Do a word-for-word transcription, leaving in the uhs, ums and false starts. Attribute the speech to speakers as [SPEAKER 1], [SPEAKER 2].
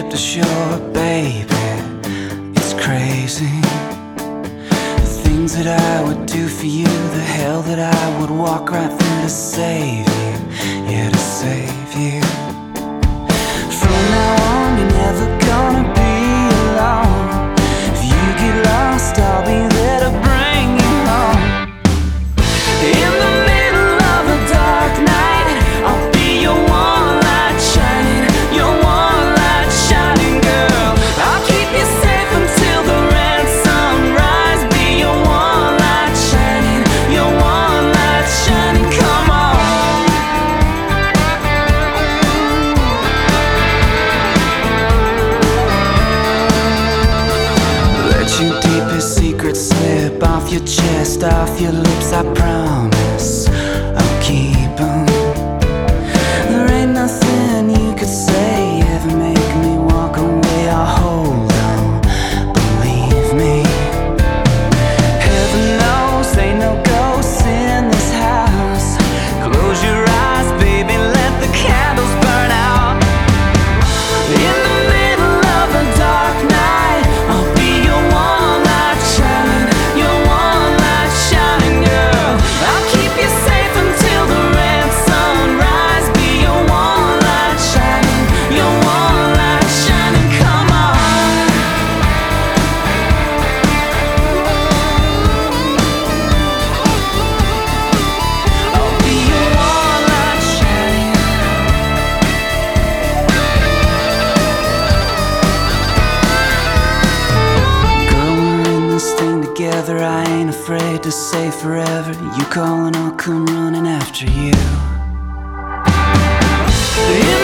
[SPEAKER 1] ship to shore, baby. It's crazy. The things that I would do for you, the hell that I would walk right through to save you, yeah, to save you. From now on, you're never gonna be alone. If you get lost, I'll be there to bring you home. In the middle of a dark night, I'll be your one light shining, your one light shining girl. I'll keep you safe until the red sunrise. Be your one light shining, your one light shining. Come on. Let your deepest secrets slip off your chest, off your lips, I promise I'll keep them. There ain't nothing you could say ever make me walk away. I'll hold on, believe me. Heaven knows ain't no ghosts in this house. Close your eyes, baby, let the candles burn out. In the middle of a dark night, I'll be your one light shining, your one light shining girl. I'll keep you safe until the red sunrise. Be your one light shining, your one light shining. Come on. I'll be your one light shining. Girl, we're in this thing together. I ain't afraid to say forever. You call and I'll come running after you. In